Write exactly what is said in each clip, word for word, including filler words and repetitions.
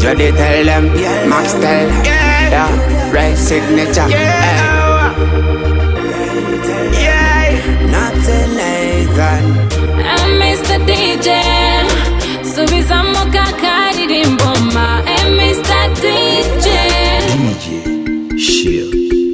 So they tell them, yeah, Max tell, yeah, yeah, right signature, yeah, yeah, yeah. Nothing Nathan. I'm Mister D J. Subizamo kakari rimboma. I'm Mister D J. D J Shield.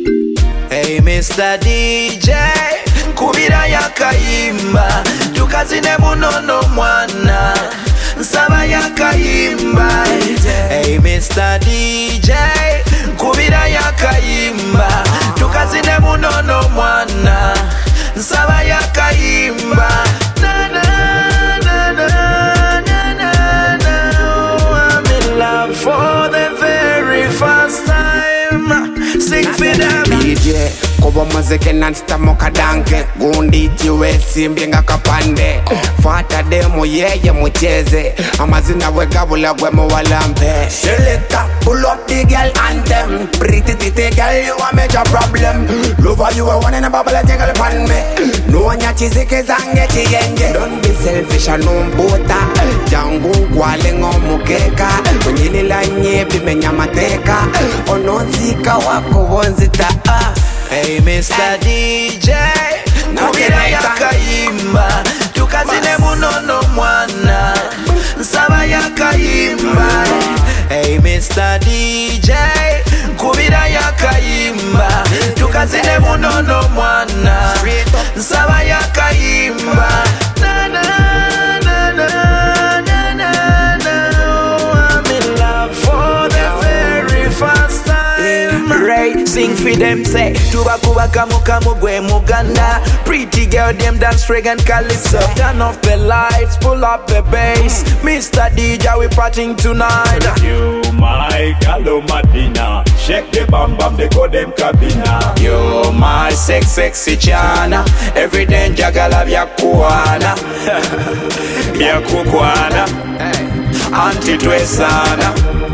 Hey Mister D J, kubira yakayimba, tukazine munono mwana, nsaba yakayimba. Hey Mister D J, kubira yakayimba, tukazine munono mwana, nsaba yakayimba. Na na na na na na na. I'm in love for the very first time. Sing for them. D J kubo muziki nanstamoka danke gundi jiwe simbyenga kapande fata demo yeye mucheze amazina wegabula gwe muwalampe selecta pull up the girl anthem pretty titty girl you a major problem lover you a one in a bubble jingle pan me no nyachizike zange chiyenge don't be selfish anumbota jangu kwale ngomukeka kunyilila nyebi menyamateka onozika wako wonzita ah. Hey Mister D J, kubira yakayimba, tukazine munono mwana, nsaba yakayimba. Hey Mister D J, kubira yakayimba, tukazine munono mwana, nsaba yakayimba. Na na na na na na na. I'm in love for the very first time. Right, sing for them say Tuba kuba kamu kamu gwe muganda. Pretty girl them dance reggae calypso. Turn off the lights, pull up the bass. Mister D J we partying tonight. You my gallo Madina, shake the bam bam they call them cabina. You my sex sexy chana, every day jagala vya kuana. Vya kukwana, Auntie twesana,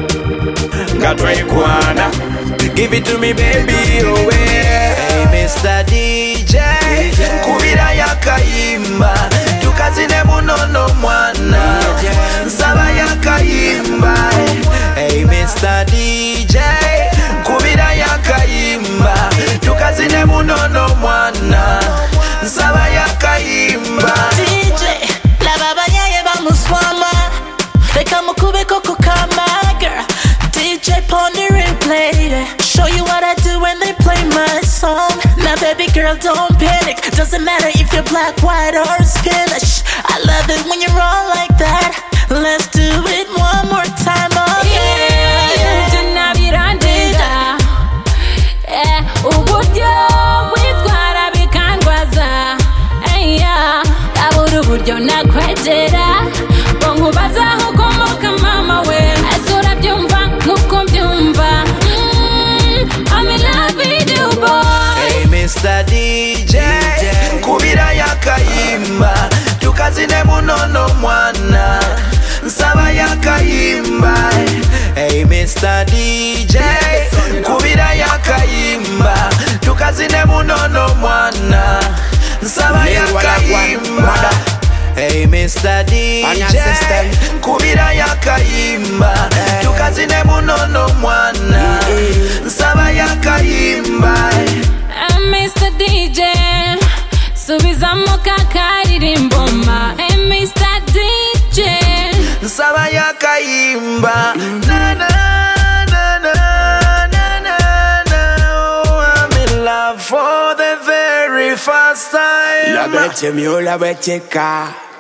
gatwe kuana. Give it to me baby, oh yeah. Hey Mister D J, kubira yakayimba, tukazine munono mwana, nsaba yakayimba. Hey Mister D J, kubira yakayimba, tukazine munono mwana, nsaba yakayimba. D J, la baba yaye bamuswama, reka mukube koko kama girl. D J pondering play, show you what I do when they play my song. Now baby girl don't panic, doesn't matter if you're black, white or Spanish. I love it when you're all like that. Let's do it one more time, oh yeah. Yeah, tunabirandeza. Eh, uburyo witwara bikangwaza. Eh yeah, abura uburyo nakwegera. Bonkubaza aho ukomoka mama we. Ese urabyumva nkuko mbyumva. I'm in love with you boy. Hey Mister D J, kubira yakayimba, tukazine munono mwana, nsaba yakayimba. Hey Mister D J, kubira yakayimba, tukazine munono mwana, nsaba yakayimba. Hey Mister D J, kubira yakayimba, tukazine munono mwana, nsaba yakayimba. I'm Mister D J. Subizamo kakari rimboma. I'm Mister D J. Nsaba yakayimba. Na na na na na na na. I'm in love for the very first time. La beche mio la beche ka.